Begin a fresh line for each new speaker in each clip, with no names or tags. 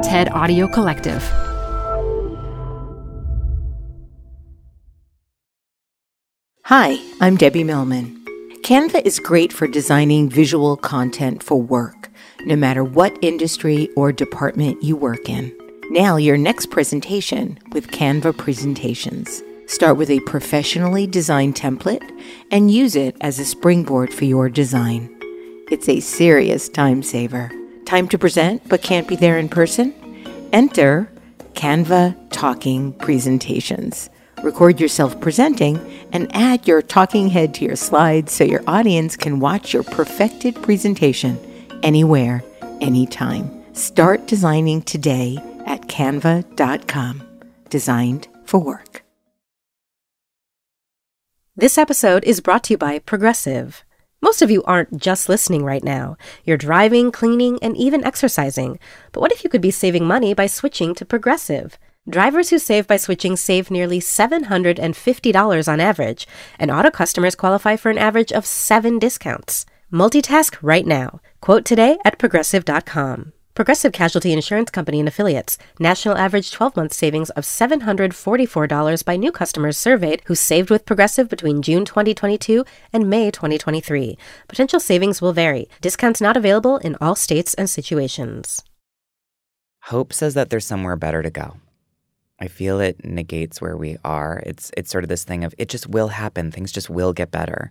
TED Audio Collective.
Hi, I'm Debbie Millman. Canva is great for designing visual content for work, no matter what industry or department you work in. Nail your next presentation with Canva Presentations. Start with a professionally designed template and use it as a springboard for your design. It's a serious time saver. Time to present but can't be there in person? Enter Canva Talking Presentations. Record yourself presenting and add your talking head to your slides so your audience can watch your perfected presentation anywhere, anytime. Start designing today at canva.com. Designed for work.
This episode is brought to you by Progressive. Most of you aren't just listening right now. You're driving, cleaning, and even exercising. But what if you could be saving money by switching to Progressive? Drivers who save by switching save nearly $750 on average, and auto customers qualify for an average of 7 discounts. Multitask right now. Quote today at Progressive.com. Progressive Casualty Insurance Company and Affiliates. National average 12-month savings of $744 by new customers surveyed who saved with Progressive between June 2022 and May 2023. Potential savings will vary. Discounts not available in all states and situations.
Hope says that there's somewhere better to go. I feel it negates where we are. It's sort of this thing of it just will happen. Things just will get better.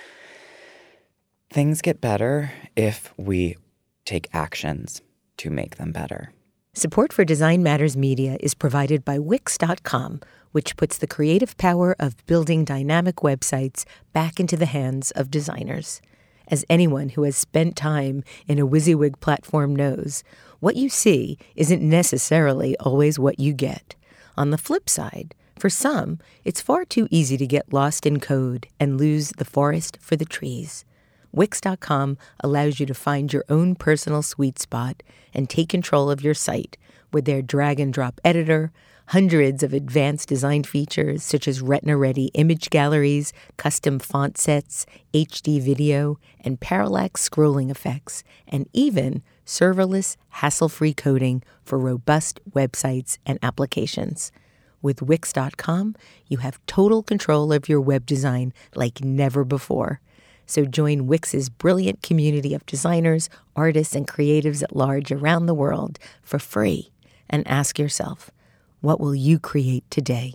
Things get better if we take actions to make them better.
Support for Design Matters Media is provided by Wix.com, which puts the creative power of building dynamic websites back into the hands of designers. As anyone who has spent time in a WYSIWYG platform knows, what you see isn't necessarily always what you get. On the flip side, for some, it's far too easy to get lost in code and lose the forest for the trees. Wix.com allows you to find your own personal sweet spot and take control of your site with their drag-and-drop editor, hundreds of advanced design features such as Retina-ready image galleries, custom font sets, HD video, and parallax scrolling effects, and even serverless, hassle-free coding for robust websites and applications. With Wix.com, you have total control of your web design like never before. So join Wix's brilliant community of designers, artists, and creatives at large around the world for free. And ask yourself, what will you create today?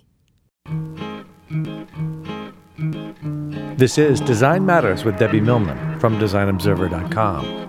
This is Design Matters with Debbie Millman from DesignObserver.com.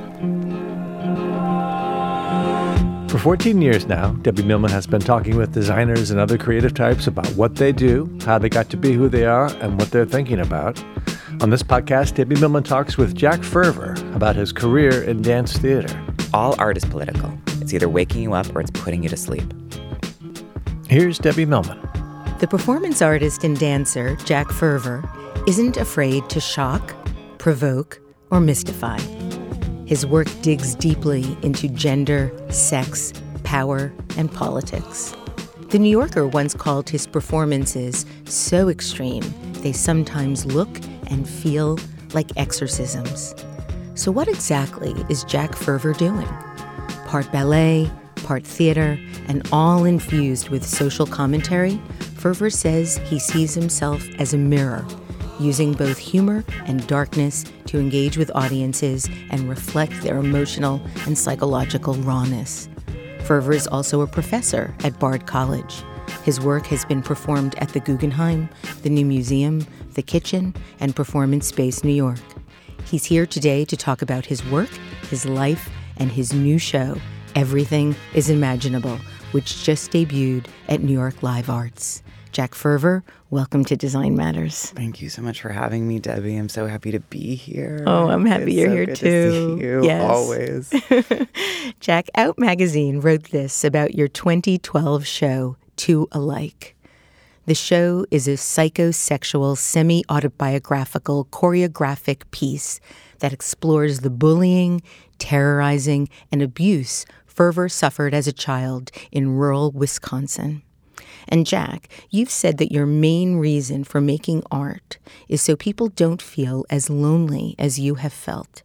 For 14 years now, Debbie Millman has been talking with designers and other creative types about what they do, how they got to be who they are, and what they're thinking about. On this podcast, Debbie Millman talks with Jack Ferver about his career in dance theater.
All art is political. It's either waking you up or it's putting you to sleep.
Here's Debbie Millman.
The performance artist and dancer, Jack Ferver, isn't afraid to shock, provoke, or mystify. His work digs deeply into gender, sex, power, and politics. The New Yorker once called his performances so extreme they sometimes look and feel like exorcisms. So what exactly is Jack Ferver doing? Part ballet, part theater, and all infused with social commentary, Ferver says he sees himself as a mirror, using both humor and darkness to engage with audiences and reflect their emotional and psychological rawness. Ferver is also a professor at Bard College. His work has been performed at the Guggenheim, the New Museum, the Kitchen, and Performance Space New York. He's here today to talk about his work, his life, and his new show, Everything is Imaginable, which just debuted at New York Live Arts. Jack Ferver, welcome to Design Matters.
Thank you so much for having me, Debbie. I'm so happy to be here.
Oh, I'm happy you're here
good
too.
To see you,
yes.
Always.
Jack, Out Magazine wrote this about your 2012 show, Two Alike. The show is a psychosexual, semi-autobiographical, choreographic piece that explores the bullying, terrorizing, and abuse Ferver suffered as a child in rural Wisconsin. And Jack, you've said that your main reason for making art is so people don't feel as lonely as you have felt.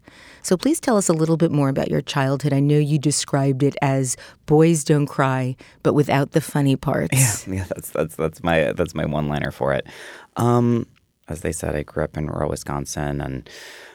So please tell us a little bit more about your childhood. I know you described it as boys don't cry, but without the funny parts.
Yeah, that's my one-liner for it. As they said, I grew up in rural Wisconsin, and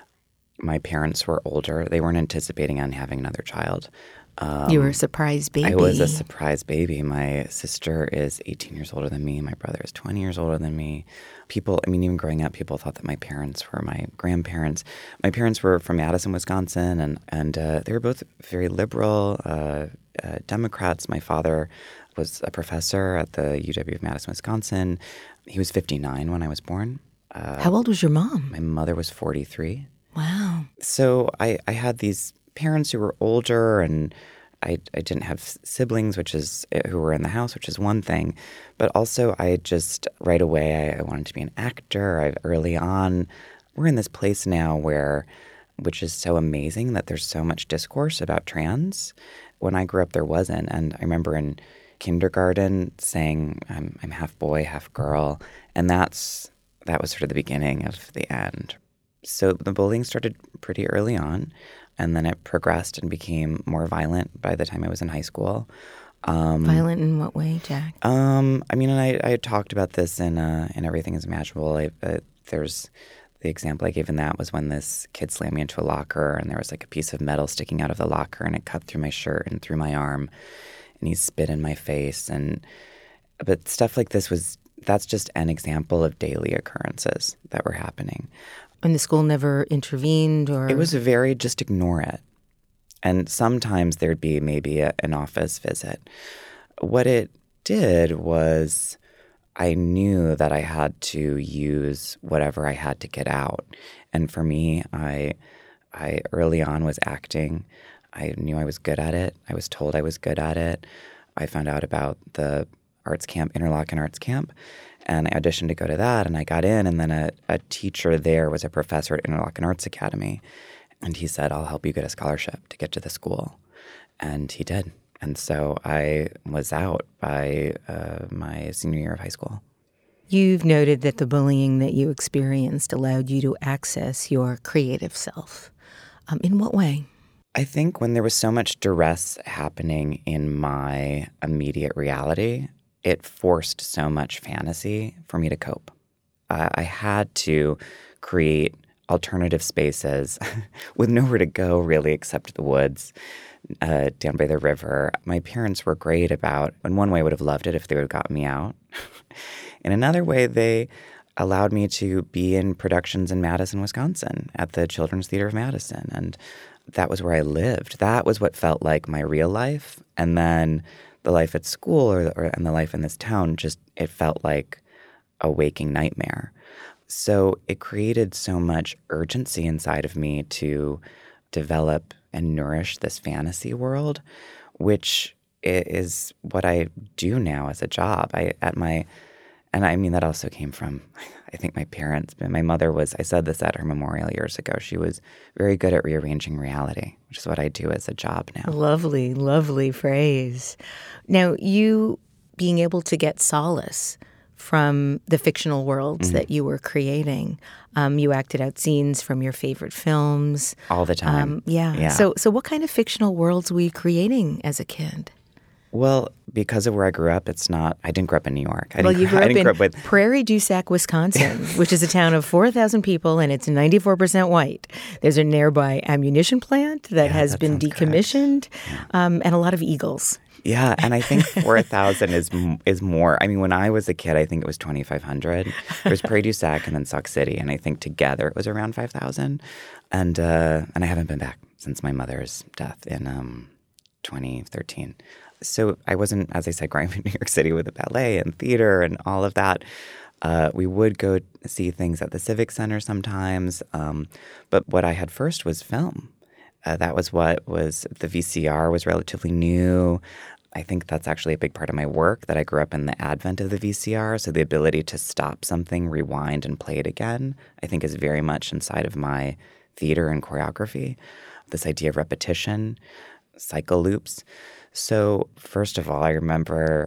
my parents were older. They weren't anticipating on having another child.
You were a surprise baby.
I was a surprise baby. My sister is 18 years older than me. My brother is 20 years older than me. Even growing up, people thought that my parents were my grandparents. My parents were from Madison, Wisconsin, and they were both very liberal Democrats. My father was a professor at the UW of Madison, Wisconsin. He was 59 when I was born.
How old was your mom?
My mother was 43.
Wow.
So I had these parents who were older, and I didn't have siblings, who were in the house, which is one thing. But also I just right away, I wanted to be an actor. Early on, we're in this place now which is so amazing that there's so much discourse about trans. When I grew up, there wasn't. And I remember in kindergarten saying, I'm half boy, half girl. And that was sort of the beginning of the end. So the bullying started pretty early on, and then it progressed and became more violent by the time I was in high school.
Violent in what way, Jack?
I had talked about this in Everything is Imaginable. There's the example I gave in that was when this kid slammed me into a locker, and there was like a piece of metal sticking out of the locker, and it cut through my shirt and through my arm, and he spit in my face. But stuff like this that's just an example of daily occurrences that were happening.
And the school never intervened, or
it was just ignore it. And sometimes there'd be maybe an office visit. What it did was I knew that I had to use whatever I had to get out. And for me, I early on was acting. I knew I was good at it. I was told I was good at it. I found out about the arts camp, Interlochen Arts Camp, and I auditioned to go to that, and I got in, and then a teacher there was a professor at Interlochen Arts Academy, and he said, I'll help you get a scholarship to get to the school. And he did. And so I was out by my senior year of high school.
You've noted that the bullying that you experienced allowed you to access your creative self. In what way?
I think when there was so much duress happening in my immediate reality, it forced so much fantasy for me to cope. I had to create alternative spaces with nowhere to go really except the woods down by the river. My parents were great about, in one way I would have loved it if they would have gotten me out. In another way, they allowed me to be in productions in Madison, Wisconsin at the Children's Theater of Madison. And that was where I lived. That was what felt like my real life. And then the life at school and the life in this town, it felt like a waking nightmare. So it created so much urgency inside of me to develop and nourish this fantasy world, which is what I do now as a job. That also came from, I think, my parents. My mother I said this at her memorial years ago, she was very good at rearranging reality, which is what I do as a job now.
Lovely, lovely phrase. Now, you being able to get solace from the fictional worlds that you were creating. You acted out scenes from your favorite films.
All the time.
Yeah. So what kind of fictional worlds were you creating as a kid?
Well, because of where I grew up, I didn't grow up in New York.
You grew up in Prairie du Sac, Wisconsin, which is a town of 4,000 people, and it's 94% white. There's a nearby ammunition plant that has been decommissioned, and a lot of eagles.
Yeah, and I think 4,000 is more. I mean, when I was a kid, I think it was 2,500. There's Prairie du Sac and then Sauk City, and I think together it was around 5,000. And I haven't been back since my mother's death in 2013. So I wasn't, as I said, growing up in New York City with the ballet and theater and all of that. We would go see things at the Civic Center sometimes. But what I had first was film. That was the VCR was relatively new. I think that's actually a big part of my work, that I grew up in the advent of the VCR. So the ability to stop something, rewind, and play it again, I think is very much inside of my theater and choreography. This idea of repetition, cycle loops. So first of all, I remember,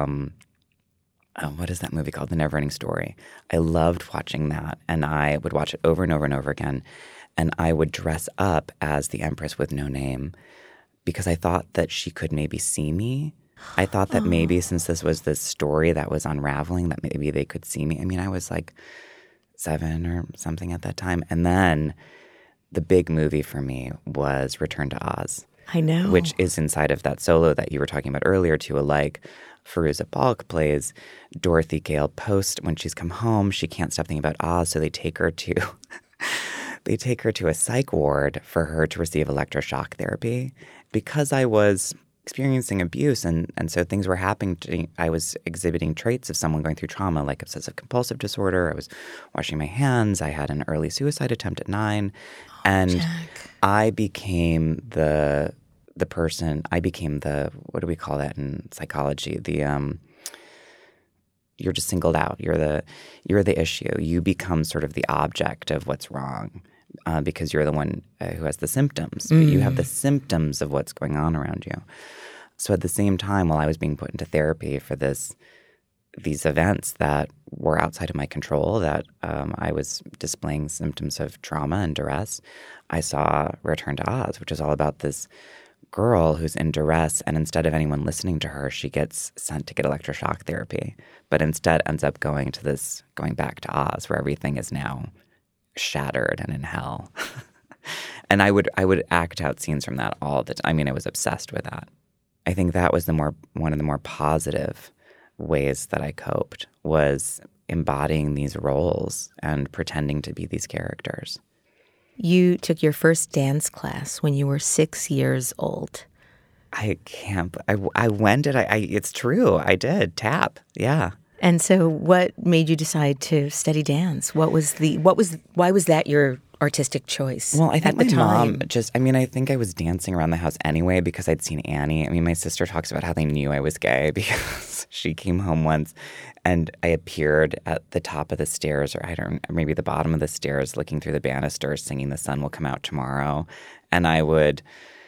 what is that movie called? The Neverending Story. I loved watching that, and I would watch it over and over and over again. And I would dress up as the Empress with no name because I thought that she could maybe see me. I thought that maybe since this was this story that was unraveling, that maybe they could see me. I mean, I was like 7 or something at that time. And then the big movie for me was Return to Oz.
I know.
Which is inside of that solo that you were talking about earlier too. Like Fairuza Balk plays Dorothy Gale Post. When she's come home, she can't stop thinking about Oz, so they take her to a psych ward for her to receive electroshock therapy. Because I was experiencing abuse and so things were happening to me. I was exhibiting traits of someone going through trauma, like obsessive compulsive disorder. I was washing my hands. I had an early suicide attempt at 9. And
Jack.
I became the person, what do we call that in psychology? You're just singled out. You're the issue. You become sort of the object of what's wrong. Because you're the one who has the symptoms. But you have the symptoms of what's going on around you. So at the same time, while I was being put into therapy for these events that were outside of my control, that I was displaying symptoms of trauma and duress, I saw Return to Oz, which is all about this girl who's in duress, and instead of anyone listening to her, she gets sent to get electroshock therapy, but instead ends up going back to Oz, where everything is now shattered and in hell. And I would act out scenes from that all the time. I mean, I was obsessed with that. I think that was one of the more positive ways that I coped, was embodying these roles and pretending to be these characters.
You took your first dance class when you were 6 years old.
I can't. It's true. I did tap. Yeah.
And so what made you decide to study dance? Why was that your artistic choice?
Well, I think
at the
my
time?
mom I think I was dancing around the house anyway because I'd seen Annie. I mean, my sister talks about how they knew I was gay because she came home once and I appeared at the top of the stairs, or maybe the bottom of the stairs, looking through the banisters, singing "The Sun Will Come Out Tomorrow." And I was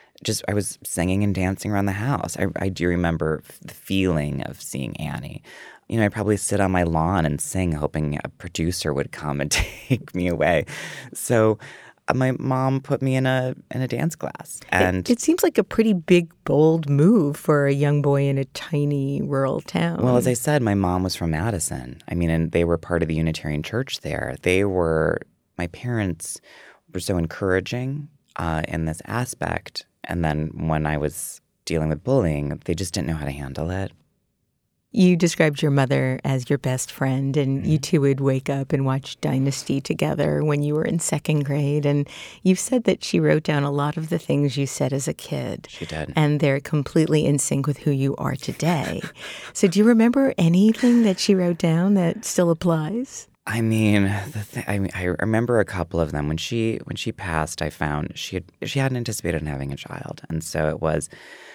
singing and dancing around the house. I do remember the feeling of seeing Annie. You know, I'd probably sit on my lawn and sing, hoping a producer would come and take me away. So my mom put me in a dance class. And
it seems like a pretty big, bold move for a young boy in a tiny rural town.
Well, as I said, my mom was from Madison. I mean, and they were part of the Unitarian Church there. My parents were so encouraging in this aspect. And then when I was dealing with bullying, they just didn't know how to handle it.
You described your mother as your best friend, and you two would wake up and watch Dynasty together when you were in 2nd grade. And you've said that she wrote down a lot of the things you said as a kid.
She did.
And they're completely in sync with who you are today. So do you remember anything that she wrote down that still applies?
I mean, I remember a couple of them. When she passed, I found she hadn't anticipated having a child, and so it was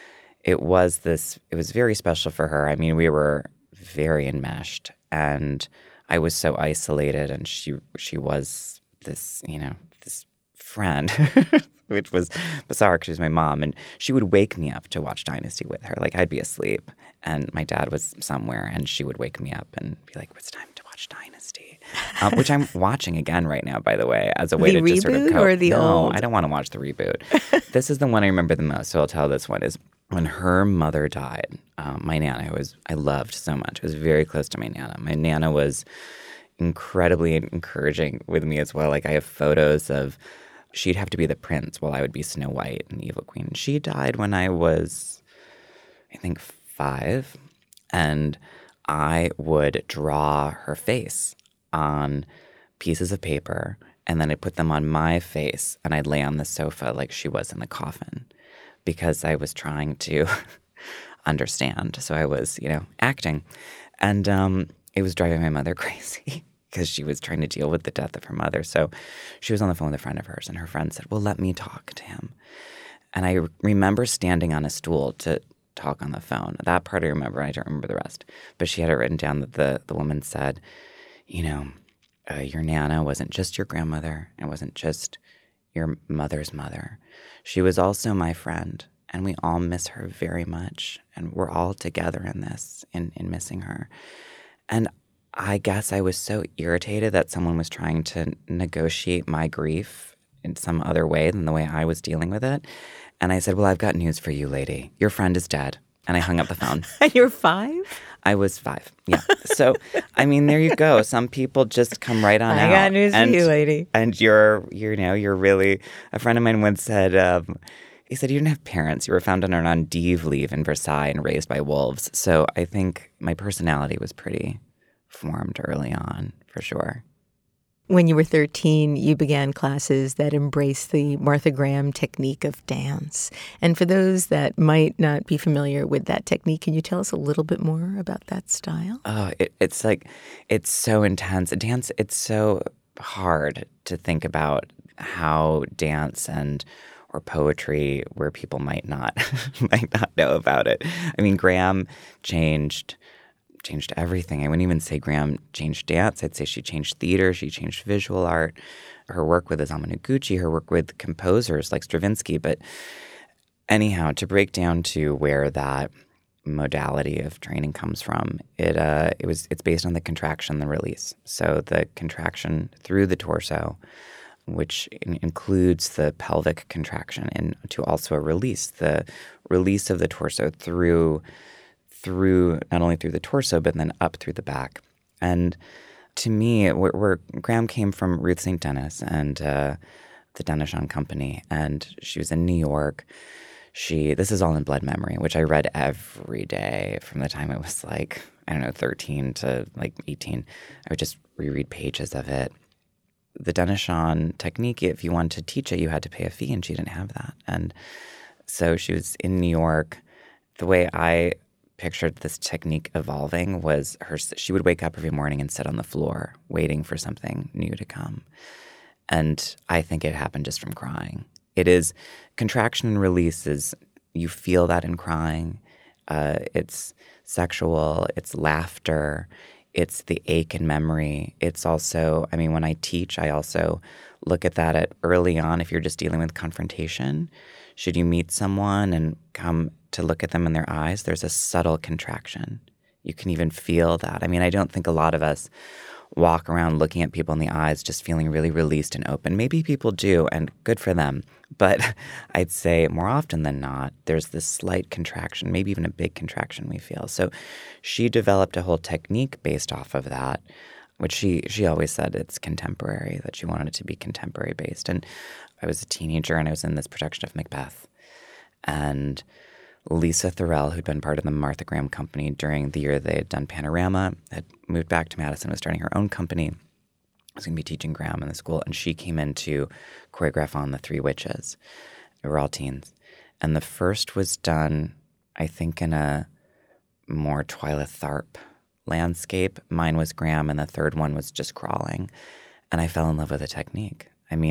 very special for her. I mean, we were very enmeshed, and I was so isolated, and she was this, this friend, which was bizarre because she was my mom, and she would wake me up to watch Dynasty with her. Like, I'd be asleep, and my dad was somewhere, and she would wake me up and be like, "It's time to watch Dynasty," which I'm watching again right now, by the way, as a way
the
to just sort of
reboot
cope.
or the old?
No, I don't want to watch the reboot. This is the one I remember the most, so I'll tell this one is when her mother died. My Nana, who I loved so much, I was very close to my Nana. My Nana was incredibly encouraging with me as well. Like, I have photos of she'd have to be the prince while I would be Snow White and Evil Queen. She died when I was, I think, 5, and I would draw her face on pieces of paper, and then I'd put them on my face, and I'd lay on the sofa like she was in the coffin because I was trying to understand. So I was, acting. And it was driving my mother crazy because she was trying to deal with the death of her mother. So she was on the phone with a friend of hers, and her friend said, "Well, let me talk to him." And I remember standing on a stool to talk on the phone. That part I remember. I don't remember the rest. But she had it written down that the woman said, your Nana wasn't just your grandmother. It wasn't just your mother's mother. She was also my friend, and we all miss her very much. And we're all together in this, in missing her. And I guess I was so irritated that someone was trying to negotiate my grief in some other way than the way I was dealing with it. And I said, well, I've got news for you, lady. Your friend is dead. And I hung up the phone.
And you're 5?
I was 5. Yeah. So, I mean, there you go. Some people just come right on out.
I got news for you, lady.
And you're really, a friend of mine once said, he said, you didn't have parents. You were found on an on dive leave in Versailles and raised by wolves. So I think my personality was pretty formed early on, for sure.
When you were 13, you began classes that embraced the Martha Graham technique of dance. And for those that might not be familiar with that technique, can you tell us a little bit more about that style?
Oh, it's so intense. Dance, it's so hard to think about how dance or poetry, where people might not know about it. I mean, Graham changed everything. I wouldn't even say Graham changed dance. I'd say she changed theater. She changed visual art. Her work with Isamu Noguchi, her work with composers like Stravinsky. But anyhow, to break down to where that modality of training comes from, it's based on the contraction and the release. So the contraction through the torso, which includes the pelvic contraction, and to also the release of the torso through not only through the torso, but then up through the back. And to me, where Graham came from, Ruth St. Denis and the Denishan Company, and she was in New York. This is all in Blood Memory, which I read every day from the time I was 13 to 18. I would just reread pages of it. The Denishan technique, if you wanted to teach it, you had to pay a fee, and she didn't have that. And so she was in New York. The way I pictured this technique evolving was she would wake up every morning and sit on the floor waiting for something new to come. And I think it happened just from crying. It is contraction and release you feel that in crying. It's sexual, it's laughter, it's the ache and memory. It's also, when I teach, I also look at that early on. If you're just dealing with confrontation, should you meet someone and come to look at them in their eyes, there's a subtle contraction. You can even feel that. I don't think a lot of us walk around looking at people in the eyes just feeling really released and open. Maybe people do, and good for them. But I'd say more often than not, there's this slight contraction, maybe even a big contraction we feel. So she developed a whole technique based off of that, which she always said it's contemporary, that she wanted it to be contemporary based. And I was a teenager, and I was in this production of Macbeth. And Lisa Thorell, who'd been part of the Martha Graham Company during the year they had done Panorama, had moved back to Madison, was starting her own company. I was going to be teaching Graham in the school, and she came in to choreograph on The Three Witches. We were all teens. And the first was done, I think, in a more Twyla Tharp landscape. Mine was Graham, and the third one was just crawling. And I fell in love with the technique.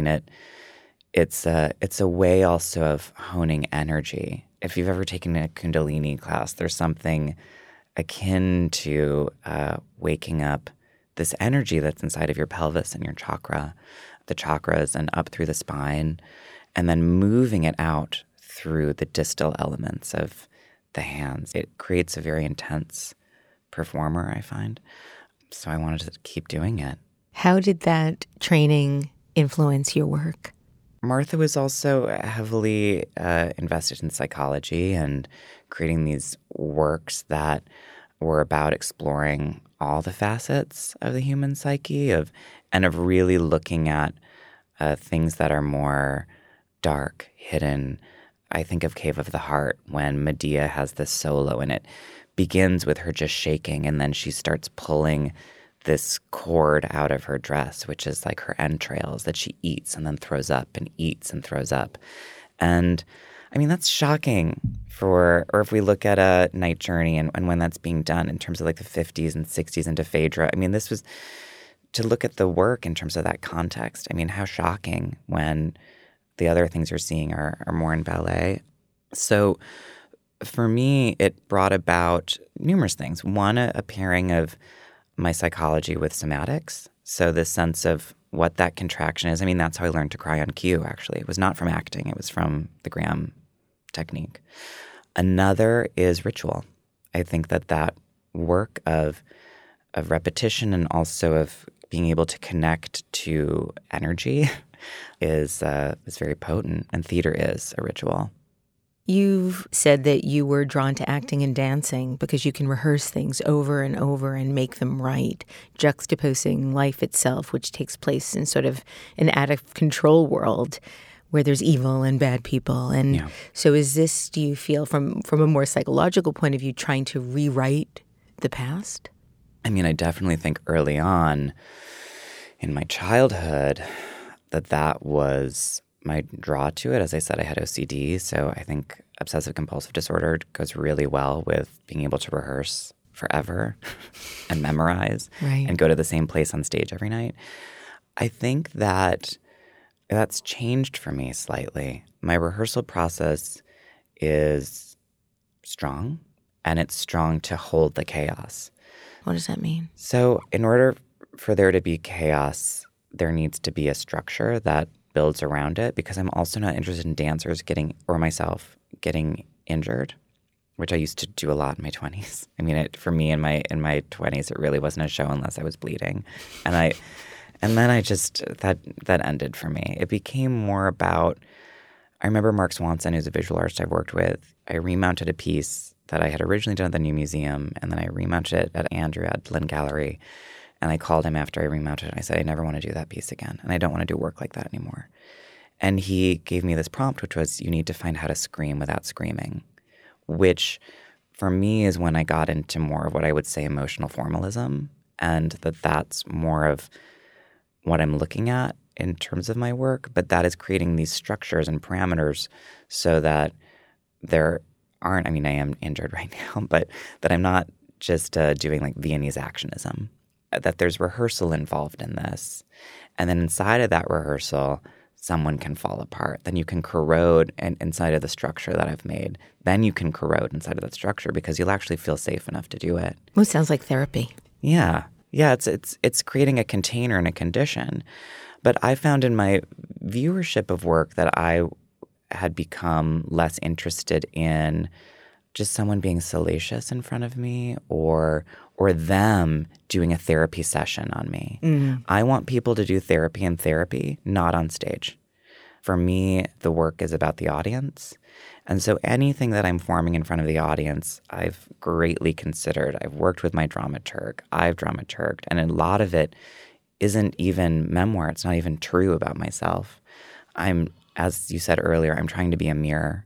It's a way also of honing energy. If you've ever taken a Kundalini class, there's something akin to waking up this energy that's inside of your pelvis and your the chakras, and up through the spine, and then moving it out through the distal elements of the hands. It creates a very intense performer, I find. So I wanted to keep doing it.
How did that training influence your work?
Martha was also heavily invested in psychology and creating these works that were about exploring all the facets of the human psyche and of really looking at things that are more dark, hidden. I think of Cave of the Heart, when Medea has this solo, and it begins with her just shaking, and then she starts pulling this cord out of her dress, which is like her entrails that she eats and then throws up, and eats and throws up. And that's shocking or if we look at a Night Journey and when that's being done in terms of the 50s and 60s into Phaedra. This was to look at the work in terms of that context. How shocking when the other things you're seeing are more in ballet. So for me, it brought about numerous things. One, a pairing of my psychology with somatics. So this sense of what that contraction is. That's how I learned to cry on cue, actually. It was not from acting. It was from the Graham technique. Another is ritual. I think that work of repetition, and also of being able to connect to energy is very potent, and theater is a ritual.
You've said that you were drawn to acting and dancing because you can rehearse things over and over and make them right, juxtaposing life itself, which takes place in sort of an out-of-control world where there's evil and bad people. And so is this, do you feel, from a more psychological point of view, trying to rewrite the past?
I mean, I definitely think early on in my childhood that was my draw to it. As I said, I had OCD, so I think obsessive-compulsive disorder goes really well with being able to rehearse forever and memorize and go to the same place on stage every night. I think that's changed for me slightly. My rehearsal process is strong, and it's strong to hold the chaos.
What does that mean?
So in order for there to be chaos, there needs to be a structure that builds around it, because I'm also not interested in dancers myself getting injured, which I used to do a lot in my 20s. I mean, for me in my 20s, it really wasn't a show unless I was bleeding. And then I just, that ended for me. It became more about, I remember Mark Swanson, who's a visual artist I've worked with. I remounted a piece that I had originally done at the New Museum, and then I remounted it at Andrew at Lynn Gallery. And I called him after I remounted it. And I said, I never want to do that piece again. And I don't want to do work like that anymore. And he gave me this prompt, which was, you need to find how to scream without screaming, which for me is when I got into more of what I would say emotional formalism, and that's more of what I'm looking at in terms of my work. But that is creating these structures and parameters so that there aren't, I mean, I am injured right now, but that I'm not just doing like Viennese actionism. That there's rehearsal involved in this. And then inside of that rehearsal, someone can fall apart. Then you can corrode inside of the structure that I've made. Then you can corrode inside of that structure because you'll actually feel safe enough to do it.
Well, it sounds like therapy.
Yeah. Yeah, it's creating a container and a condition. But I found in my viewership of work that I had become less interested in just someone being salacious in front of me or them doing a therapy session on me. I want people to do therapy in therapy, not on stage. For me, the work is about the audience. And so anything that I'm forming in front of the audience, I've greatly considered. I've worked with my dramaturg. I've dramaturged. And a lot of it isn't even memoir. It's not even true about myself. As you said earlier, I'm trying to be a mirror.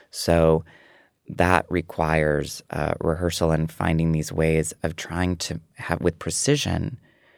So that requires rehearsal and finding these ways of trying to have, with precision,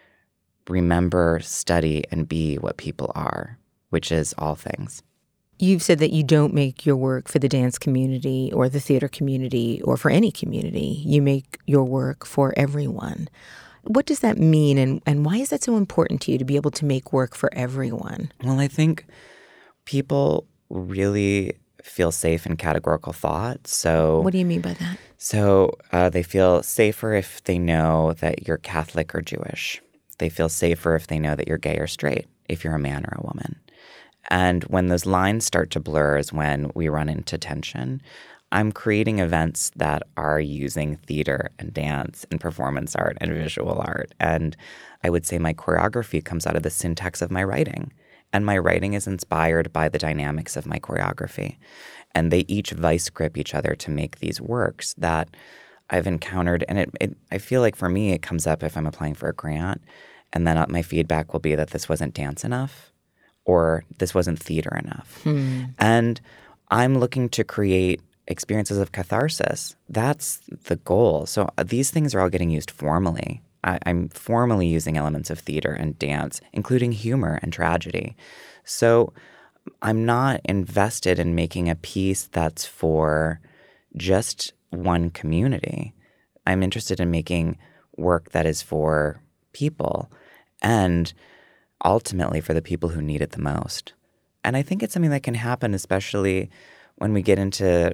remember, study, and be what people are, which is all things.
You've said that you don't make your work for the dance community or the theater community or for any community. You make your work for everyone. What does that mean, and why is that so important to you to be able to make work for everyone?
Well, I think people really feel safe in categorical thought. So
what do you mean by that?
So they feel safer if they know that you're Catholic or Jewish. They feel safer if they know that you're gay or straight, if you're a man or a woman. And when those lines start to blur is when we run into tension. I'm creating events that are using theater and dance and performance art and visual art. And I would say my choreography comes out of the syntax of my writing. And my writing is inspired by the dynamics of my choreography. And they each vice grip each other to make these works that I've encountered. And I feel like for me, it comes up if I'm applying for a grant. And then my feedback will be that this wasn't dance enough or this wasn't theater enough. And I'm looking to create experiences of catharsis. That's the goal. So these things are all getting used formally. I'm formally using elements of theater and dance, including humor and tragedy. So I'm not invested in making a piece that's for just one community. I'm interested in making work that is for people and ultimately for the people who need it the most. And I think it's something that can happen, especially when we get into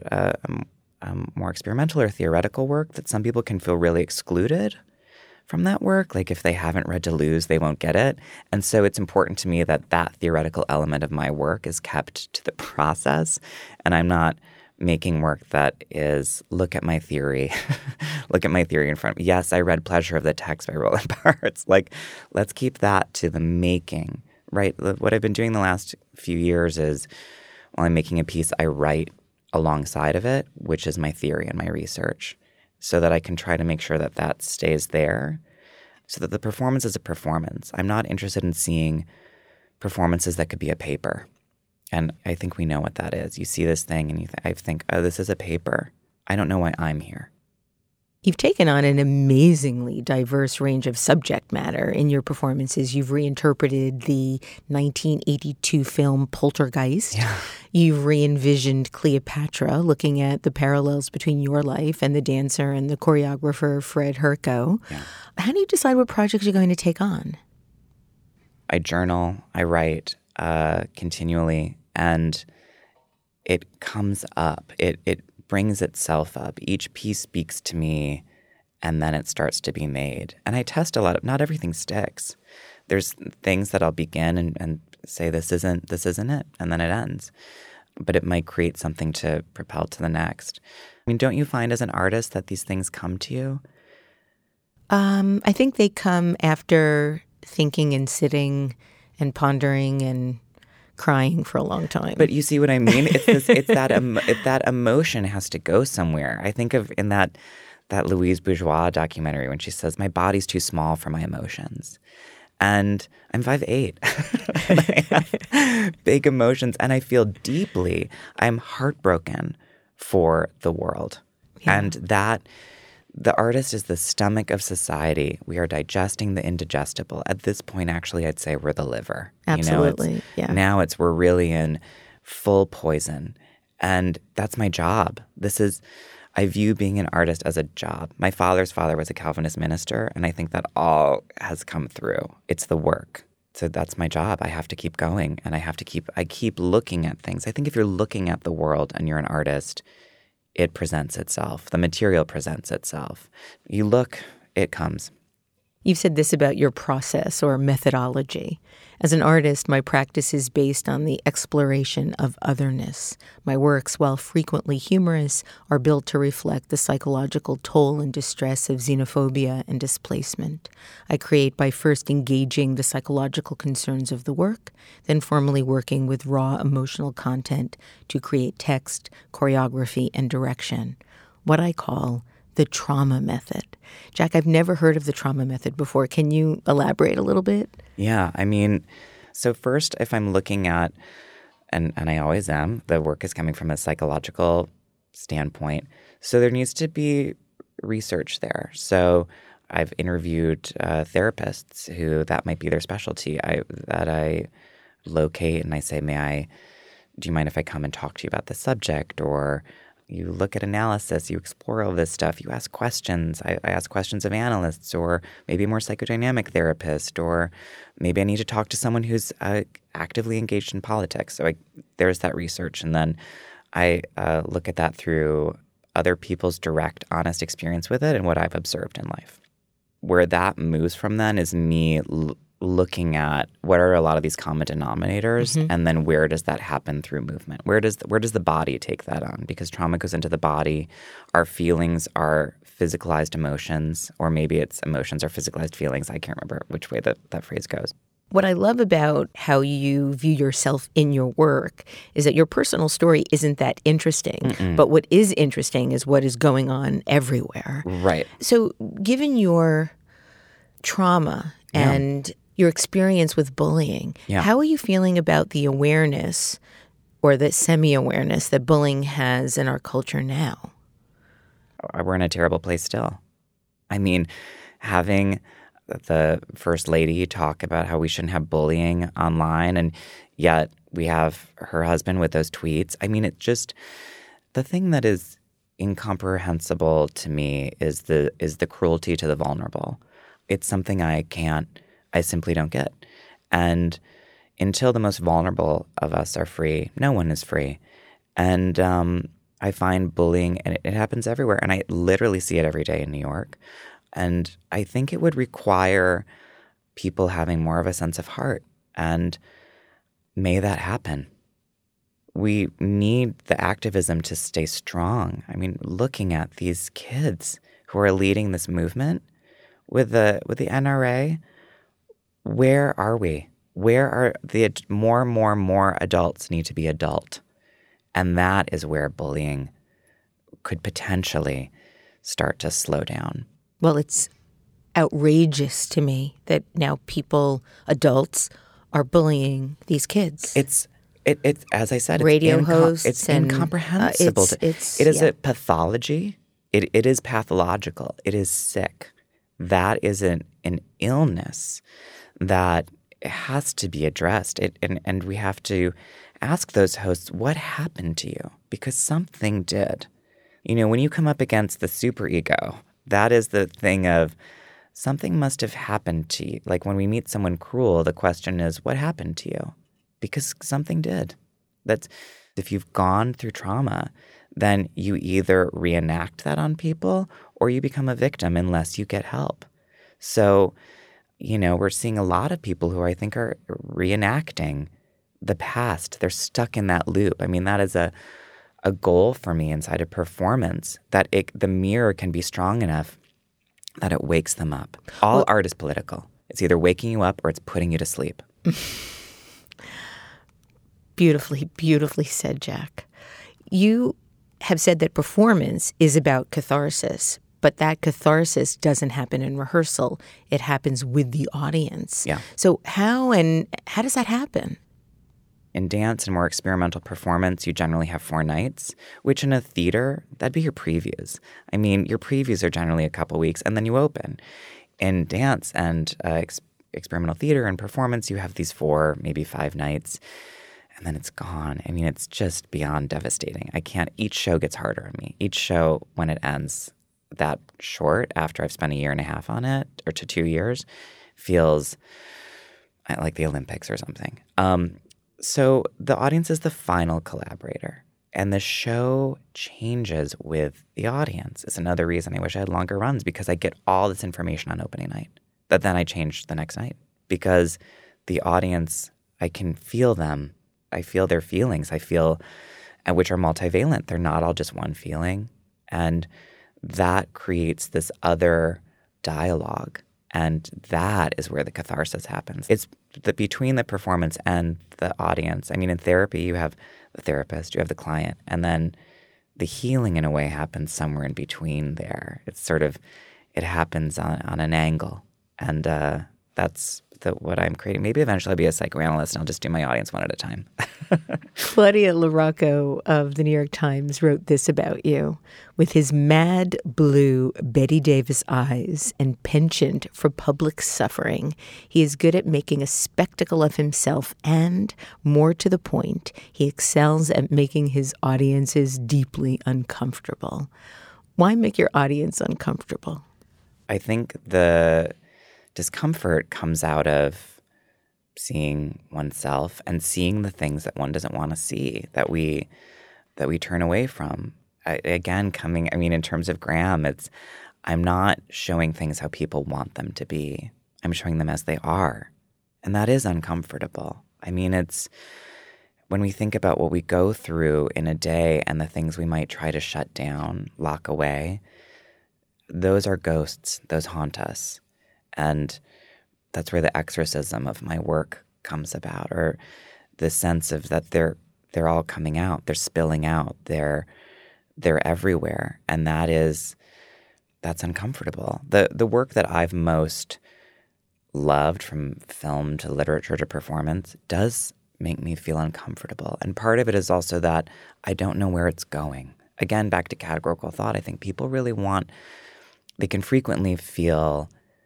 more experimental or theoretical work, that some people can feel really excluded from that work. Like if they haven't read Deleuze, they won't get it. And so it's important to me that that theoretical element of my work is kept to the process. And I'm not making work that is, look at my theory, look at my theory in front of me. Yes, I read Pleasure of the Text by Roland Barthes. Like, let's keep that to the making right? What I've been doing the last few years is while I'm making a piece, I write alongside of it, which is my theory and my research, so that I can try to make sure that that stays there, so that the performance is a performance. I'm not interested in seeing performances that could be a paper. And I think we know what that is. You see this thing and I think, oh, this is a paper. I don't know why I'm here.
You've taken on an amazingly diverse range of subject matter in your performances. You've reinterpreted the 1982 film Poltergeist.
Yeah.
You've re-envisioned Cleopatra, looking at the parallels between your life and the dancer and the choreographer Fred Herko.
Yeah.
How do you decide what projects you're going to take on?
I journal, I write continually, and it comes up. It brings itself up. Each piece speaks to me, and then it starts to be made. And I test a lot of, not everything sticks. There's things that I'll begin and say, this isn't it, and then it ends. But it might create something to propel to the next. I mean, don't you find as an artist that these things come to you?
I think they come after thinking and sitting and pondering and crying for a long time.
But you see what I mean? It's that emotion has to go somewhere. I think of in that Louise Bourgeois documentary when she says, my body's too small for my emotions. And I'm 5'8". And I have big emotions and I feel deeply. I'm heartbroken for the world. Yeah. And that the artist is the stomach of society. We are digesting the indigestible. At this point, actually, I'd say we're the liver.
Absolutely, yeah.
Now we're really in full poison. And that's my job. I view being an artist as a job. My father's father was a Calvinist minister, and I think that all has come through. It's the work. So that's my job. I have to keep going, and I keep looking at things. I think if you're looking at the world and you're an artist, it presents itself. The material presents itself. You look, it comes.
You've said this about your process or methodology. As an artist, my practice is based on the exploration of otherness. My works, while frequently humorous, are built to reflect the psychological toll and distress of xenophobia and displacement. I create by first engaging the psychological concerns of the work, then formally working with raw emotional content to create text, choreography, and direction. What I call the trauma method. Jack, I've never heard of the trauma method before. Can you elaborate a little bit?
Yeah, I mean, so first, if I'm looking at, and I always am, the work is coming from a psychological standpoint. So there needs to be research there. So I've interviewed therapists who that might be their specialty. That I locate and I say, do you mind if I come and talk to you about this subject? Or you look at analysis, you explore all this stuff, you ask questions. I ask questions of analysts or maybe a more psychodynamic therapist, or maybe I need to talk to someone who's actively engaged in politics. So there's that research. And then I look at that through other people's direct, honest experience with it and what I've observed in life. Where that moves from then is me looking at what are a lot of these common denominators, and then where does that happen through movement? Where does the body take that on? Because trauma goes into the body. Our feelings are physicalized emotions, or maybe it's emotions or physicalized feelings. I can't remember which way that phrase goes.
What I love about how you view yourself in your work is that your personal story isn't that interesting. But what is interesting is what is going on everywhere.
Right.
So given your trauma and your experience with bullying, how are you feeling about the awareness or the semi-awareness that bullying has in our culture now?
We're in a terrible place still. I mean, having the First Lady talk about how we shouldn't have bullying online, and yet we have her husband with those tweets. I mean, it just, the thing that is incomprehensible to me is the cruelty to the vulnerable. It's something I simply don't get. And until the most vulnerable of us are free, no one is free. And I find bullying, and it happens everywhere. And I literally see it every day in New York. And I think it would require people having more of a sense of heart. And may that happen. We need the activism to stay strong. I mean, looking at these kids who are leading this movement with the NRA, where are we? where are the more adults need to be adult? And that is where bullying could potentially start to slow down.
Well, it's outrageous to me that now adults, are bullying these kids.
It's as I said,
radio hosts.
It's incomprehensible. It is a pathology. It is pathological. It is sick. That is an illness that has to be addressed. And we have to ask those hosts, what happened to you? Because something did. When you come up against the superego, that is the thing of something must have happened to you. Like when we meet someone cruel, the question is, what happened to you? Because something did. That's if you've gone through trauma, then you either reenact that on people or you become a victim unless you get help. So, we're seeing a lot of people who I think are reenacting the past. They're stuck in that loop. I mean, that is a goal for me inside a performance, that the mirror can be strong enough that it wakes them up. All art is political. It's either waking you up or it's putting you to sleep.
Beautifully, beautifully said, Jack. You have said that performance is about catharsis, but that catharsis doesn't happen in rehearsal. It happens with the audience.
Yeah.
So how does that happen?
In dance and more experimental performance, you generally have 4 nights, which in a theater, that'd be your previews. I mean, your previews are generally a couple weeks, and then you open. In dance and experimental theater and performance, you have these 4, maybe 5 nights, and then it's gone. I mean, it's just beyond devastating. Each show gets harder on me. Each show, when it ends that short after I've spent 1.5 years on it, or to 2 years, feels like the Olympics or something. So the audience is the final collaborator, and the show changes with the audience. It's another reason I wish I had longer runs, because I get all this information on opening night that then I change the next night, because the audience, I can feel them. I feel their feelings. Which are multivalent. They're not all just one feeling. And that creates this other dialogue. And that is where the catharsis happens. It's between the performance and the audience. I mean, in therapy, you have the therapist, you have the client, and then the healing in a way happens somewhere in between there. It's it happens on an angle. And that's what I'm creating. Maybe eventually I'll be a psychoanalyst and I'll just do my audience one at a time.
Claudia LaRocco of the New York Times wrote this about you. With his mad blue Betty Davis eyes and penchant for public suffering, he is good at making a spectacle of himself and, more to the point, he excels at making his audiences deeply uncomfortable. Why make your audience uncomfortable?
I think the discomfort comes out of seeing oneself and seeing the things that one doesn't want to see, that we turn away from. In terms of Graham, I'm not showing things how people want them to be. I'm showing them as they are. And that is uncomfortable. I mean, it's when we think about what we go through in a day and the things we might try to shut down, lock away, those are ghosts. Those haunt us. And that's where the exorcism of my work comes about, or the sense of that they're all coming out, they're spilling out, they're everywhere, and that's uncomfortable. The work that I've most loved, from film to literature to performance, does make me feel uncomfortable, and part of it is also that I don't know where it's going. Again, back to categorical thought, I think people really they can frequently feel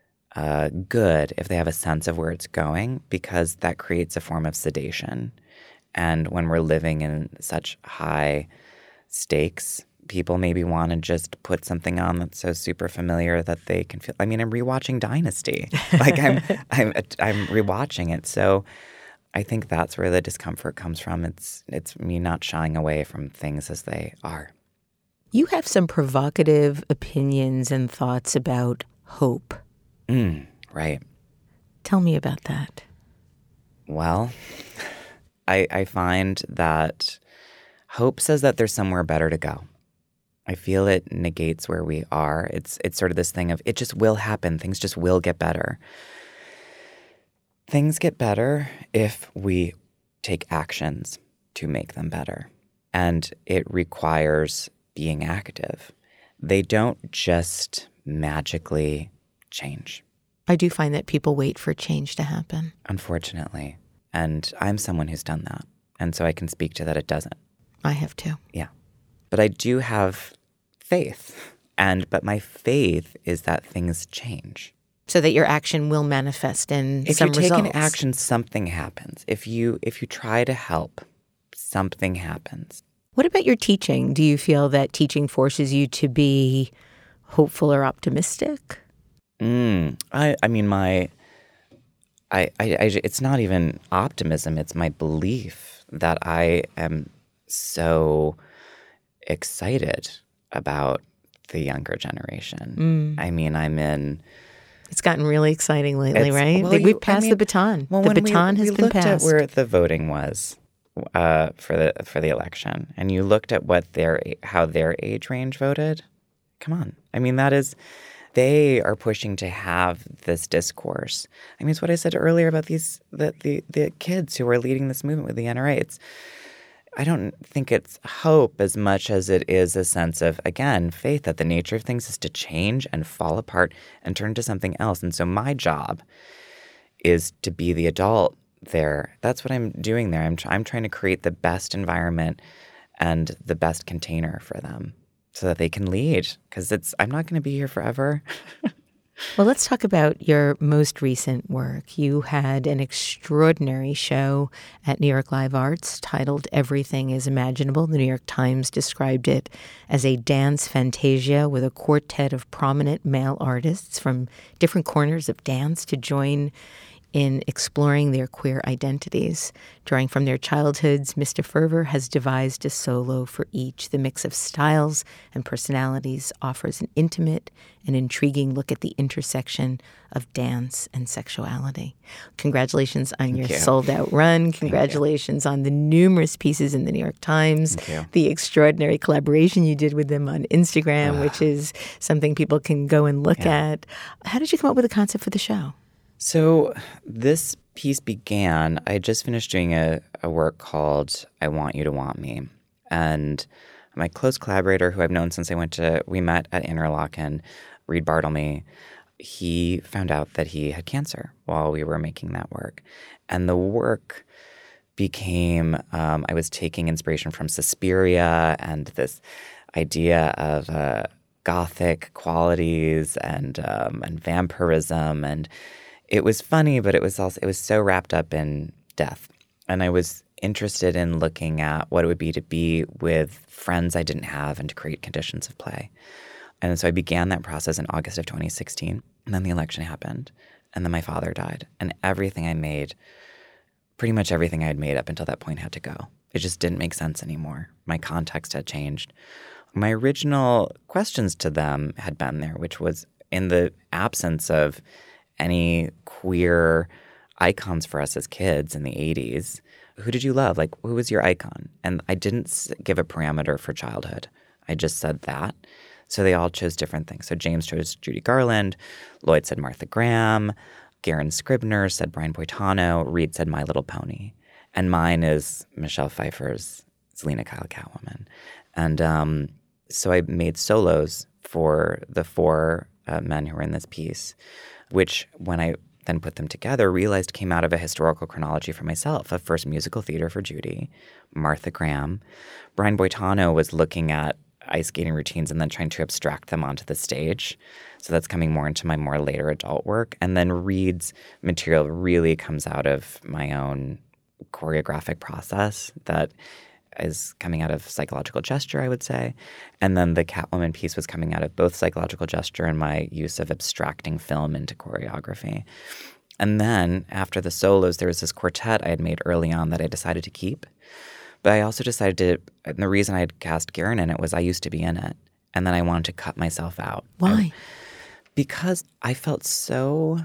good if they have a sense of where it's going, because that creates a form of sedation. And when we're living in such high stakes, people maybe want to just put something on that's so super familiar that they can feel. I mean, I'm rewatching Dynasty. Like I'm rewatching it. So I think that's where the discomfort comes from. It's me not shying away from things as they are.
You have some provocative opinions and thoughts about hope.
Right.
Tell me about that.
Well, I find that hope says that there's somewhere better to go. I feel it negates where we are. It's sort of this thing of it just will happen. Things just will get better. Things get better if we take actions to make them better. And it requires being active. They don't just magically change.
I do find that people wait for change to happen.
Unfortunately. And I'm someone who's done that. And so I can speak to that it doesn't.
I have too.
Yeah. But I do have faith. But my faith is that things change.
So that your action will manifest in
if
some
you take
results.
an action, something happens. If you try to help, something happens.
What about your teaching? Do you feel that teaching forces you to be hopeful or optimistic?
It's not even optimism. It's my belief that I am so excited about the younger generation.
It's gotten really exciting lately, right? We've passed the baton.
Well,
the baton has been passed.
We looked at where the voting was for the election, and you looked at how their age range voted. Come on. They are pushing to have this discourse. It's what I said earlier about the kids who are leading this movement with the NRA. I don't think it's hope as much as it is a sense of, again, faith that the nature of things is to change and fall apart and turn to something else. And so my job is to be the adult there. That's what I'm doing there. I'm trying to create the best environment and the best container for them so that they can lead, because I'm not going to be here forever.
Well, let's talk about your most recent work. You had an extraordinary show at New York Live Arts titled Everything is Imaginable. The New York Times described it as a dance fantasia with a quartet of prominent male artists from different corners of dance to join in exploring their queer identities. Drawing from their childhoods, Mr. Fervor has devised a solo for each. The mix of styles and personalities offers an intimate and intriguing look at the intersection of dance and sexuality. Congratulations on your sold-out run. Congratulations on the numerous pieces in the New York Times. The extraordinary collaboration you did with them on Instagram, which is something people can go and look at. How did you come up with the concept for the show?
So this piece began, I had just finished doing a work called I Want You to Want Me. And my close collaborator, who I've known since we met at Interlochen, Reed Bartlemy, he found out that he had cancer while we were making that work. And the work became, I was taking inspiration from Suspiria and this idea of gothic qualities and vampirism, and it was funny, but it was so wrapped up in death. And I was interested in looking at what it would be to be with friends I didn't have and to create conditions of play. And so I began that process in August of 2016. And then the election happened. And then my father died. And everything I made, pretty much everything I had made up until that point had to go. It just didn't make sense anymore. My context had changed. My original questions to them had been there, which was in the absence of any queer icons for us as kids in the 80s. Who did you love? Who was your icon? And I didn't give a parameter for childhood. I just said that. So they all chose different things. So James chose Judy Garland. Lloyd said Martha Graham. Garen Scribner said Brian Boitano. Reed said My Little Pony. And mine is Michelle Pfeiffer's Selena Kyle Catwoman. And so I made solos for the four men who were in this piece, which when I then put them together, realized came out of a historical chronology for myself of first musical theater for Judy, Martha Graham. Brian Boitano was looking at ice skating routines and then trying to abstract them onto the stage. So that's coming more into my more later adult work. And then Reed's material really comes out of my own choreographic process that is coming out of psychological gesture, I would say. And then the Catwoman piece was coming out of both psychological gesture and my use of abstracting film into choreography. And then after the solos, there was this quartet I had made early on that I decided to keep. But I also decided to, and the reason I had cast Garen in it was I used to be in it. And then I wanted to cut myself out.
Why?
Because I felt so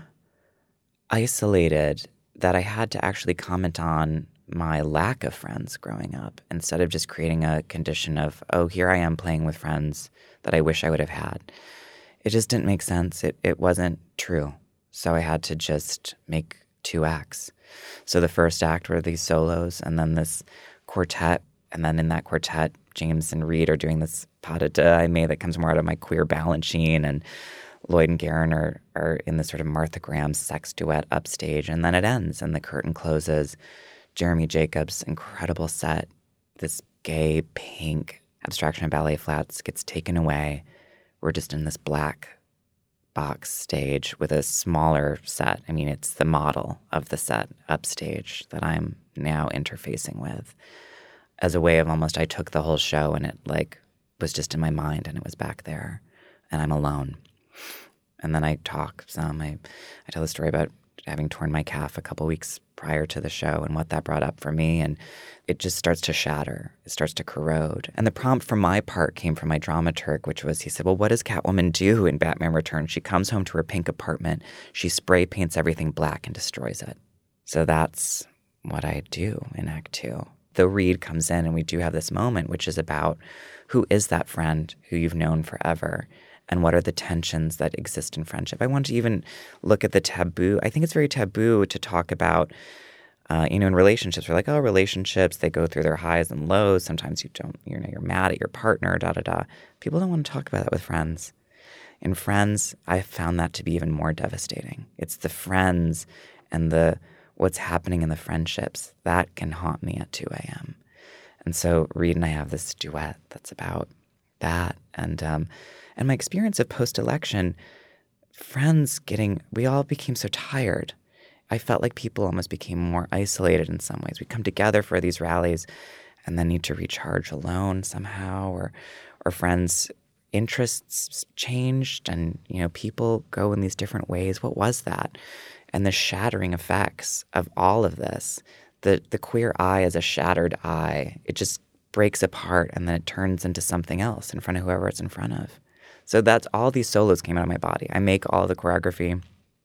isolated that I had to actually comment on my lack of friends growing up instead of just creating a condition of, oh, here I am playing with friends that I wish I would have had. It just didn't make sense. It wasn't true. So I had to just make two acts. So the first act were these solos and then this quartet. And then in that quartet, James and Reed are doing this pas de deux I made that comes more out of my queer Balanchine. And Lloyd and Garen are in this sort of Martha Graham sex duet upstage. And then it ends and the curtain closes. Jeremy Jacobs' incredible set, this gay pink Abstraction and Ballet Flats gets taken away. We're just in this black box stage with a smaller set. I mean, it's the model of the set upstage that I'm now interfacing with as a way of almost, I took the whole show and it like was just in my mind and it was back there and I'm alone. And then I talk some. I tell the story about having torn my calf a couple weeks prior to the show and what that brought up for me. And it just starts to shatter. It starts to corrode. And the prompt for my part came from my dramaturg, which was, he said, well, what does Catwoman do in Batman Returns? She comes home to her pink apartment. She spray paints everything black and destroys it. So that's what I do in Act 2. Though Reed comes in and we do have this moment, which is about who is that friend who you've known forever? And what are the tensions that exist in friendship? I want to even look at the taboo. I think it's very taboo to talk about, in relationships. We're like, oh, relationships, they go through their highs and lows. Sometimes you're mad at your partner, da-da-da. People don't want to talk about that with friends. In friends, I found that to be even more devastating. It's the friends and what's happening in the friendships that can haunt me at 2 a.m. And so Reed and I have this duet that's about that. And my experience of post-election, we all became so tired. I felt like people almost became more isolated in some ways. We come together for these rallies and then need to recharge alone somehow, or friends' interests changed and, people go in these different ways. What was that? And the shattering effects of all of this, the queer eye is a shattered eye. It just breaks apart and then it turns into something else in front of whoever it's in front of. So that's all these solos came out of my body. I make all the choreography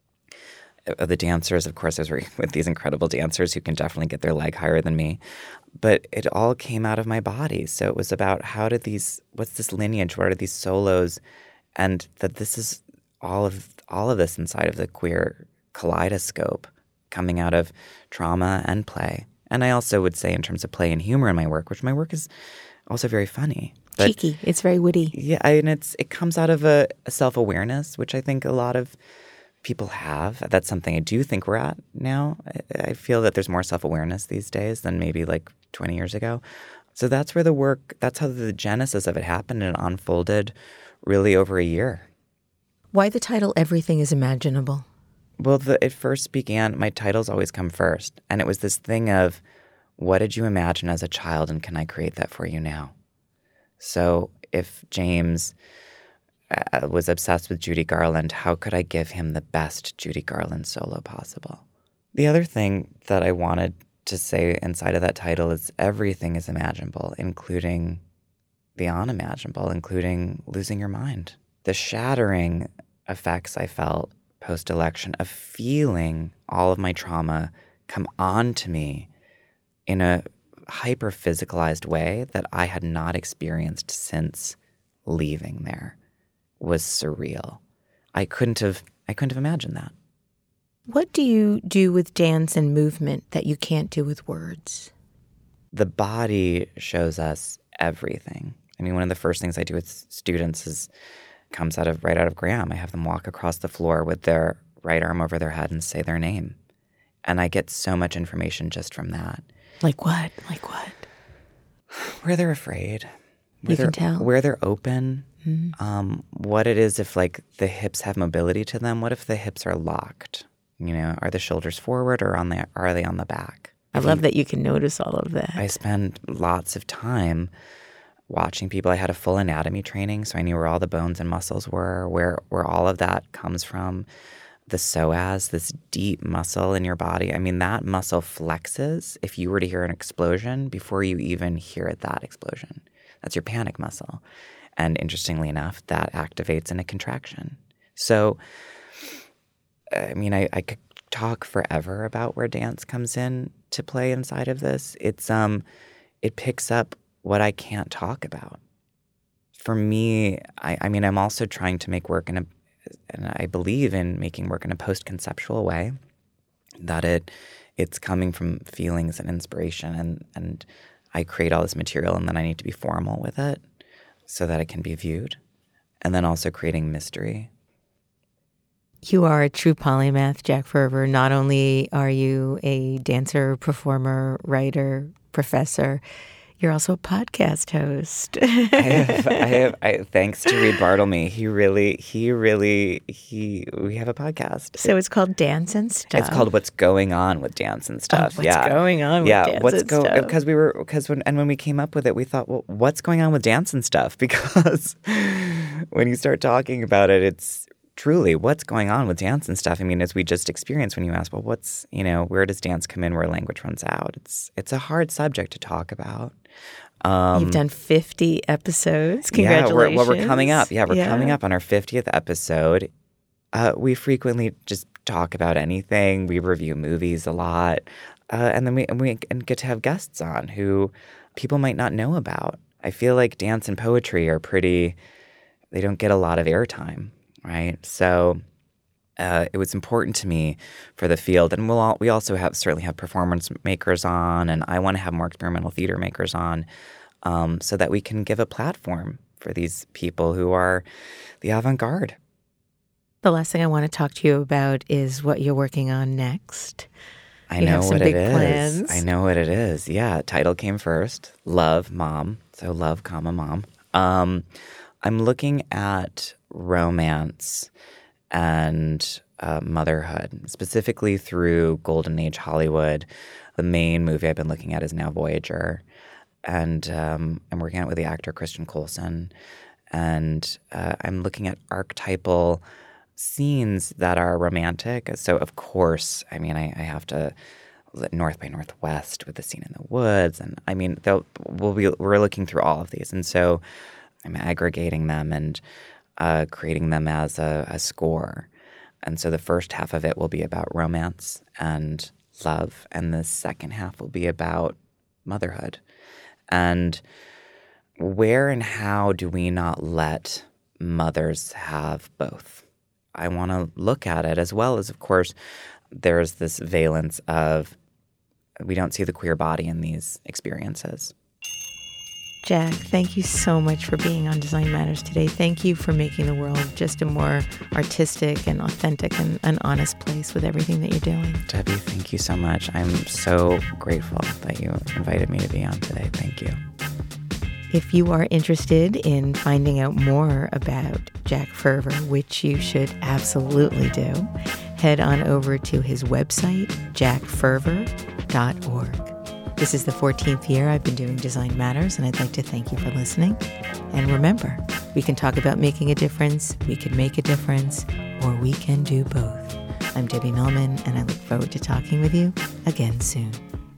of the dancers. Of course, I was working with these incredible dancers who can definitely get their leg higher than me. But it all came out of my body. So it was about what's this lineage? What are these solos? And that this is all of this inside of the queer kaleidoscope coming out of trauma and play. And I also would say in terms of play and humor in my work, which my work is also very funny. But,
cheeky. It's very witty.
Yeah, and it comes out of a self-awareness, which I think a lot of people have. That's something I do think we're at now. I feel that there's more self-awareness these days than maybe like 20 years ago. So that's where that's how the genesis of it happened and unfolded really over a year.
Why the title Everything is Imaginable?
Well, it first began, my titles always come first. And it was this thing of, what did you imagine as a child and can I create that for you now? So if James was obsessed with Judy Garland, how could I give him the best Judy Garland solo possible? The other thing that I wanted to say inside of that title is everything is imaginable, including the unimaginable, including losing your mind. The shattering effects I felt post-election of feeling all of my trauma come on to me in a hyper-physicalized way that I had not experienced since leaving there was surreal. I couldn't have imagined that.
What do you do with dance and movement that you can't do with words?
The body shows us everything. I mean, one of the first things I do with students comes right out of Graham. I have them walk across the floor with their right arm over their head and say their name. And I get so much information just from that.
Like what?
Where they're afraid.
You can tell.
Where they're open. Mm-hmm. What it is if like the hips have mobility to them. What if the hips are locked? Are the shoulders forward or are they on the back?
I love that you can notice all of that.
I spend lots of time watching people. I had a full anatomy training, so I knew where all the bones and muscles were, where all of that comes from. The psoas, this deep muscle in your body. I mean, that muscle flexes if you were to hear an explosion before you even hear that explosion. That's your panic muscle. And interestingly enough, that activates in a contraction. So, I mean, I could talk forever about where dance comes in to play inside of this. It picks up what I can't talk about. For me, I mean, I'm also trying to make work and I believe in making work in a post-conceptual way. that it's coming from feelings and inspiration, and I create all this material, and then I need to be formal with it so that it can be viewed, and then also creating mystery.
You are a true polymath, Jack Ferver. Not only are you a dancer, performer, writer, professor, you're also a podcast host.
Thanks to Reed Bartlemy. We have a podcast.
So it's called Dance and Stuff.
It's called What's Going On with Dance and Stuff.
What's going on with Dance and Stuff?
When we came up with it, we thought, well, what's going on with Dance and Stuff? Because when you start talking about it, it's truly what's going on with dance and stuff. I mean, as we just experienced when you asked, well, where does dance come in where language runs out? It's a hard subject to talk about.
You've done 50 episodes. Congratulations.
Yeah, we're coming up. Yeah, we're coming up on our 50th episode. We frequently just talk about anything. We review movies a lot. And then we get to have guests on who people might not know about. I feel like dance and poetry they don't get a lot of airtime. Right, so it was important to me for the field, and we also certainly have performance makers on, and I want to have more experimental theater makers on, so that we can give a platform for these people who are the avant-garde.
The last thing I want to talk to you about is what you're working on next.
I know what it is. Yeah, title came first. Love, Mom. So love, Mom. I'm looking at romance and motherhood, specifically through Golden Age Hollywood. The main movie I've been looking at is now Voyager. And I'm working on it with the actor Christian Coulson. And I'm looking at archetypal scenes that are romantic. So, of course, I mean, I have to North by Northwest with the scene in the woods. And, I mean, we're looking through all of these. And so I'm aggregating them and creating them as a score. And so the first half of it will be about romance and love, and the second half will be about motherhood. And where and how do we not let mothers have both? I want to look at it, as well as, of course, there's this valence of we don't see the queer body in these experiences.
Jack, thank you so much for being on Design Matters today. Thank you for making the world just a more artistic and authentic and an honest place with everything that you're doing.
Debbie, thank you so much. I'm so grateful that you invited me to be on today. Thank you.
If you are interested in finding out more about Jack Ferver, which you should absolutely do, head on over to his website, jackferver.org. This is the 14th year I've been doing Design Matters, and I'd like to thank you for listening. And remember, we can talk about making a difference, we can make a difference, or we can do both. I'm Debbie Millman, and I look forward to talking with you again soon.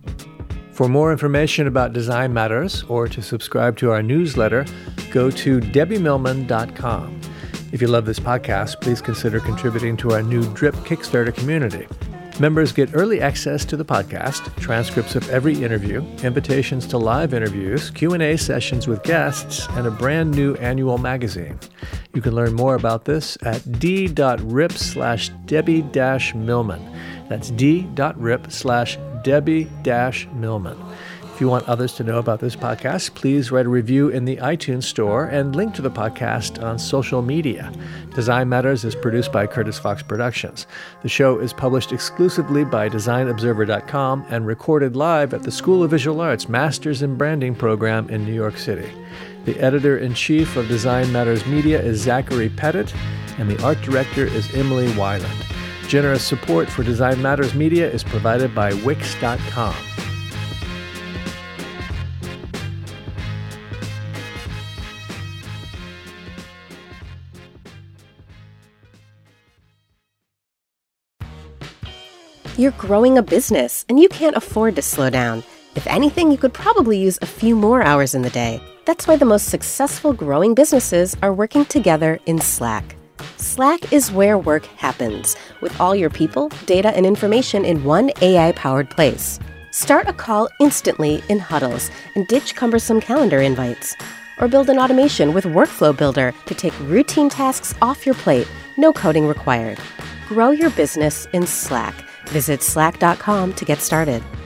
For more information about Design Matters or to subscribe to our newsletter, go to debbiemillman.com. If you love this podcast, please consider contributing to our new DRIP Kickstarter community. Members get early access to the podcast, transcripts of every interview, invitations to live interviews, Q&A sessions with guests, and a brand new annual magazine. You can learn more about this at d.rip/Debbie-Millman. That's d.rip/Debbie-Millman. If you want others to know about this podcast, please write a review in the iTunes store and link to the podcast on social media. Design Matters is produced by Curtis Fox Productions. The show is published exclusively by DesignObserver.com and recorded live at the School of Visual Arts Masters in Branding program in New York City. The editor-in-chief of Design Matters Media is Zachary Pettit, and the art director is Emily Weiland. Generous support for Design Matters Media is provided by Wix.com.
You're growing a business, and you can't afford to slow down. If anything, you could probably use a few more hours in the day. That's why the most successful growing businesses are working together in Slack. Slack is where work happens, with all your people, data, and information in one AI-powered place. Start a call instantly in huddles and ditch cumbersome calendar invites. Or build an automation with Workflow Builder to take routine tasks off your plate, no coding required. Grow your business in Slack. Visit slack.com to get started.